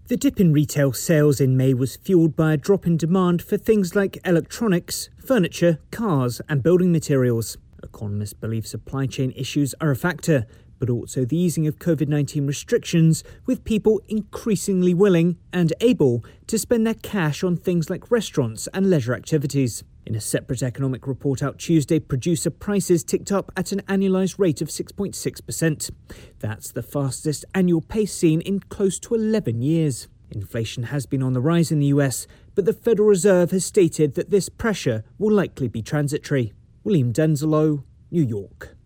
The dip in retail sales in May was fueled by a drop in demand for things like electronics, furniture, cars and building materials. Economists believe supply chain issues are a factor, but also the easing of COVID-19 restrictions, with people increasingly willing and able to spend their cash on things like restaurants and leisure activities. In a separate economic report out Tuesday, producer prices ticked up at an annualised rate of 6.6%. That's the fastest annual pace seen in close to 11 years. Inflation has been on the rise in the US, but the Federal Reserve has stated that this pressure will likely be transitory. William Denzelo, New York.